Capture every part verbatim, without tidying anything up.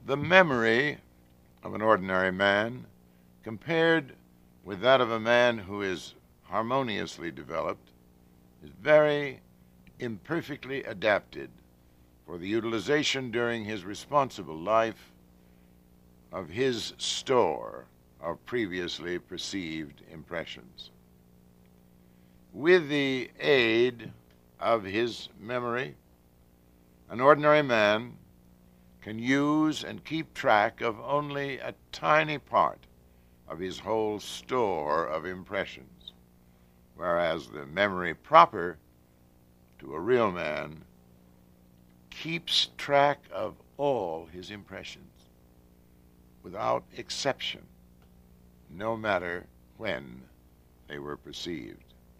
The memory of an ordinary man, compared with that of a man who is harmoniously developed, is very imperfectly adapted for the utilization during his responsible life of his store of previously perceived impressions. With the aid of his memory, an ordinary man can use and keep track of only a tiny part of his whole store of impressions, whereas the memory proper to a real man keeps track of all his impressions without exception, no matter when they were perceived.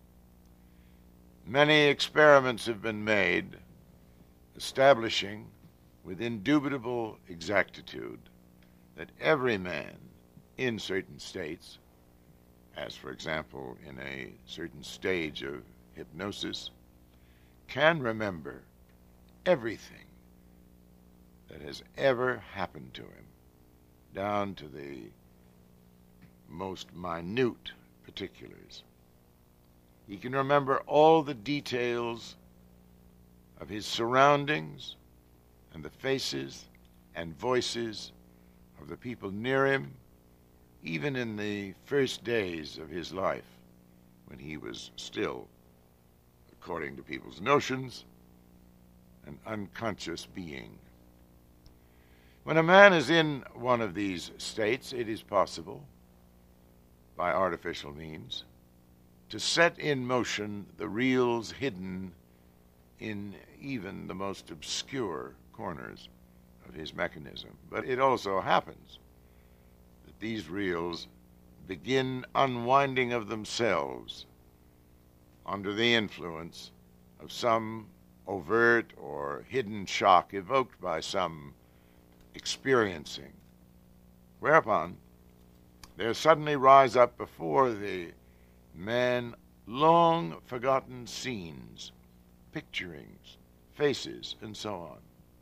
Many experiments have been made establishing with indubitable exactitude that every man in certain states, as for example in a certain stage of hypnosis, can remember everything that has ever happened to him, down to the most minute particulars. He can remember all the details of his surroundings and the faces and voices of the people near him, even in the first days of his life, when he was still, according to people's notions, an unconscious being. When a man is in one of these states, it is possible, by artificial means, to set in motion the reels hidden in even the most obscure corners of his mechanism. But it also happens that these reels begin unwinding of themselves under the influence of some overt or hidden shock evoked by some experiencing, whereupon there suddenly rise up before the man long-forgotten scenes, picturings, faces, and so on.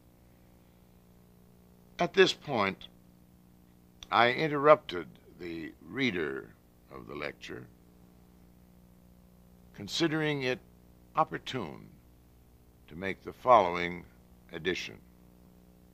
At this point, I interrupted the reader of the lecture, considering it opportune to make the following addition.